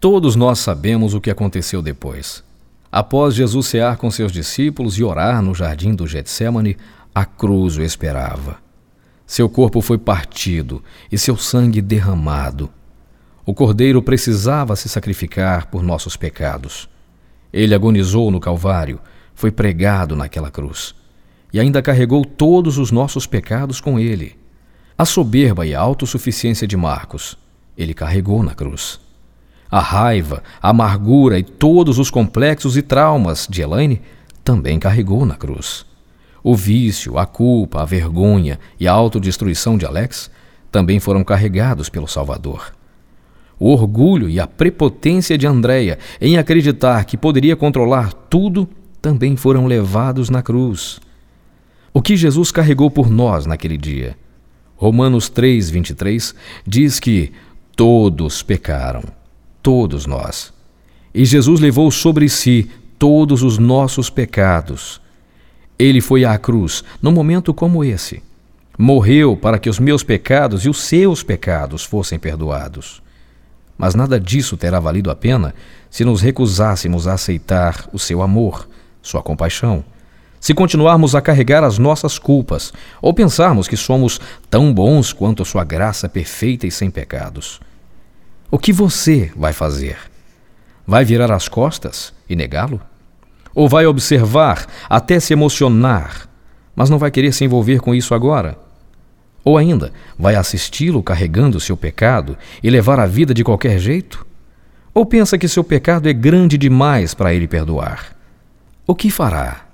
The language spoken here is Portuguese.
Todos nós sabemos o que aconteceu depois. Após Jesus cear com seus discípulos e orar no jardim do Getsêmani, a cruz o esperava. Seu corpo foi partido e seu sangue derramado. O Cordeiro precisava se sacrificar por nossos pecados. Ele agonizou no Calvário, foi pregado naquela cruz e ainda carregou todos os nossos pecados com ele. A soberba e a autossuficiência de Marcos, ele carregou na cruz. A raiva, a amargura e todos os complexos e traumas de Elaine também carregou na cruz. O vício, a culpa, a vergonha e a autodestruição de Alex também foram carregados pelo Salvador. O orgulho e a prepotência de Andréia em acreditar que poderia controlar tudo também foram levados na cruz. O que Jesus carregou por nós naquele dia? Romanos 3:23 diz que todos pecaram. Todos nós. E Jesus levou sobre si todos os nossos pecados. Ele foi à cruz num momento como esse. Morreu para que os meus pecados e os seus pecados fossem perdoados. Mas nada disso terá valido a pena se nos recusássemos a aceitar o seu amor, sua compaixão, se continuarmos a carregar as nossas culpas ou pensarmos que somos tão bons quanto a sua graça perfeita e sem pecados. O que você vai fazer? Vai virar as costas e negá-lo? Ou vai observar até se emocionar, mas não vai querer se envolver com isso agora? Ou ainda, vai assisti-lo carregando seu pecado e levar a vida de qualquer jeito? Ou pensa que seu pecado é grande demais para ele perdoar? O que fará?